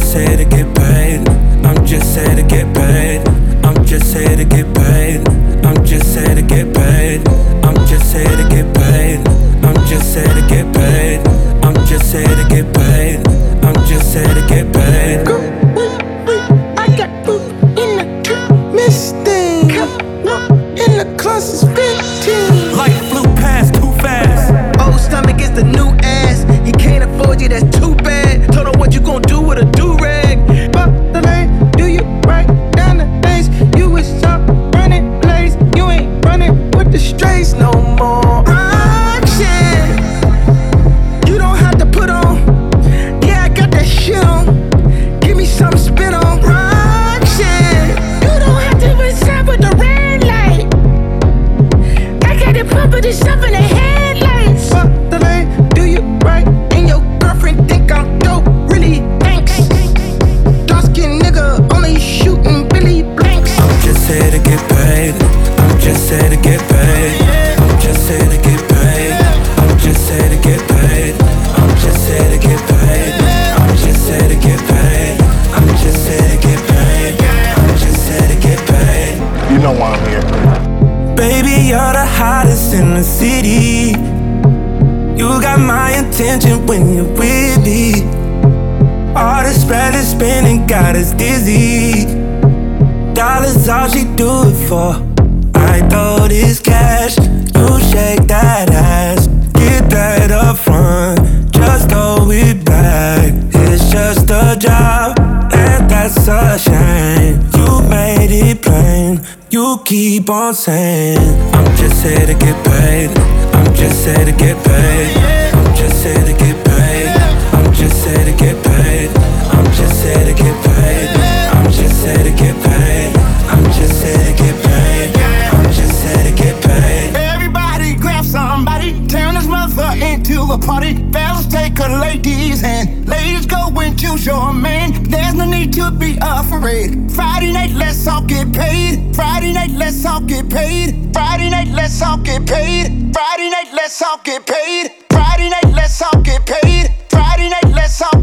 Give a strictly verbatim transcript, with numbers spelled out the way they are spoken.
just here to get paid. I'm just here to get paid. I'm just here to get paid. I'm just here to get paid. I'm just here to get paid. I'm just here to get paid. I'm just here to get paid. I'm just here to get paid. Go, wait, wait, I got boot in the trap, miss thing. In the class is fifteen. Life flew past too fast. Old stomach is the new ass. He can't afford you, that's too bad. Told her what you gon' do with a do-rag. Up the lane, do you right down the lanes? You was up running lanes. You ain't running with the strays no more. Action. You don't have to put on. Yeah, I got that shit on. Give me some spit on. Action. You don't have to even stop with the red light. I got it pumping this up in the headlights. Up the lane, do you right? And your girlfriend think I'm dope. Really? Thanks. Dark skin nigga only shooting Billy Blanks. I'm just here to get paid. I'm just here to get paid. I'm just here to get paid. I'm just here to get paid. I'm just here to get paid. I'm just here to get paid. I'm just here to get paid. I'm just here to get paid. You know why I'm here. Baby, you're the hottest in the city. You got my attention when you're with me. All this bread is spinning got us dizzy. Dollars all she do it for. I throw this cash, you shake that ass. Get that up front, just throw it back. It's just a job, and that's a shame. You made it plain, you keep on saying I'm just here to get paid. I'm just here to get paid. I'm just here to get paid. I'm just here to get paid. I'm just here to get paid. I'm just here to get paid. I'm just here to get paid. I'm just here to get paid. Everybody grab somebody, turn this mother into a party. Fellas take a lady's hand, ladies go and choose your man. There's no need to be afraid. Friday night, let's all get paid. Friday night, let's all get paid. Friday night, let's all get paid. Friday night, let's all get paid. Friday night, let's all get paid. Friday night, let's all